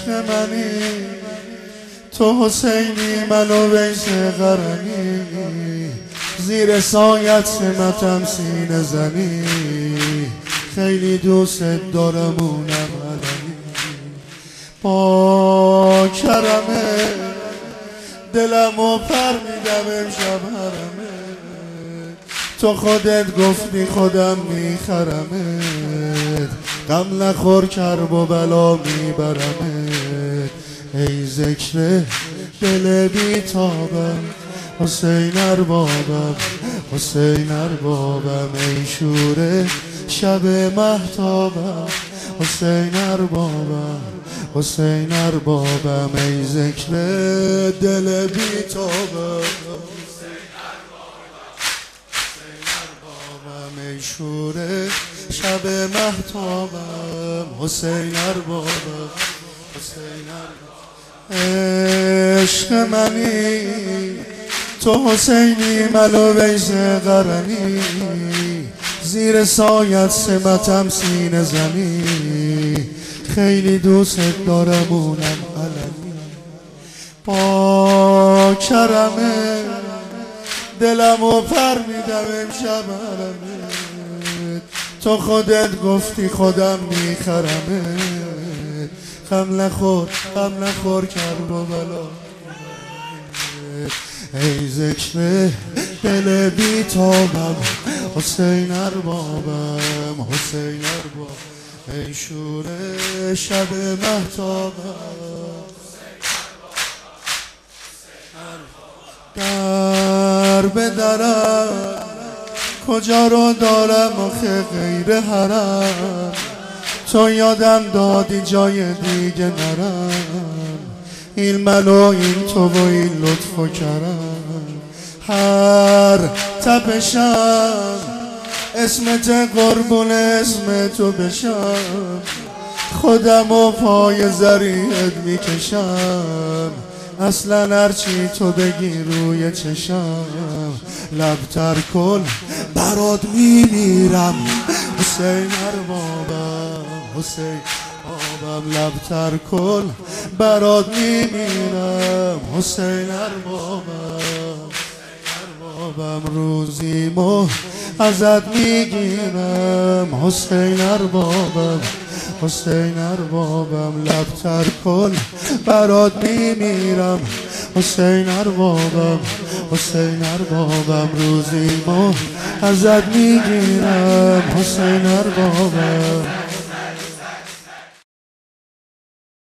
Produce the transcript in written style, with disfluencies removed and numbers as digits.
عشق منی تو حسینی منو ویس قرنی زیر سایت سمتم سینه زنی خیلی دوست دارم اونم علنی با کرمه دلمو پر میدم امشب حرمه تو خودت گفتی خودم میخرمت غم نخور کرب و بلا میبرمت ای ذکر دل بیتابم حسین اربابم حسین اربابم ای شور شب مهتابم حسین اربابم حسین اربابم ای ذکر دل بیتابم ای شور شب مهتابم حسین اربابم حسین اربابم عشق منی تو حسینی منو ویس قرنی زیر سایت سمتم سینه زنی خیلی دوست دارم اونم علنی با کرمه دلمو پر میدم امشب حرمت تو خودت گفتی خودم میخرمت غم نخور کرب و بلا ای ذکر دل بیتابم حسین اربابم حسین اربابم ای شور شب مهتابم در به درم کجا رو دارم آخه غیر حرم تو یادم دادی جای دیگه نرم این من و این تو و این لطف و کرم هر تپشم اسمت قربون اسم تو بشم خودم و پای زریعت میکشم اصلا هرچی تو بگی روی چشم لبتر کن برات میمیرم حسین اربابم حسین اربابم لبتر کن برات میمیرم حسین اربابم روزیمو ازت میگیرم حسین اربابم حسین اربابم لبتر کن برات میمیرم حسین اربابم حسین اربابم روزیمو ازت میگیرم حسین اربابم